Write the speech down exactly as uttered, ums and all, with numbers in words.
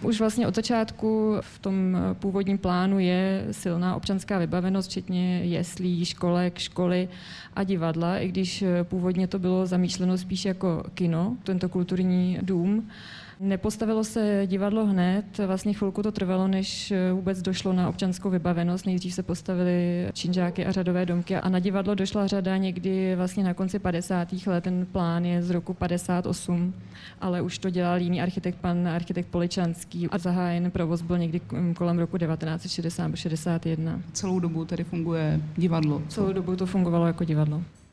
Už vlastně od začátku v tom původním plánu je silná občanská vybavenost, včetně jeslí, školek, školy a divadla, i když původně to bylo zamýšleno spíš jako kino, tento kulturní dům. Nepostavilo se divadlo hned, vlastně chvilku to trvalo, než vůbec došlo na občanskou vybavenost. Nejdřív se postavily činžáky a řadové domky a na divadlo došla řada někdy vlastně na konci padesátých let. Ten plán je z roku padesát osm, ale už to dělal jiný architekt, pan architekt Poličanský a zahájen provoz byl někdy kolem roku devatenáct set šedesát šedesát jedna. Celou dobu tedy funguje divadlo? Celou dobu to fungovalo jako divadlo.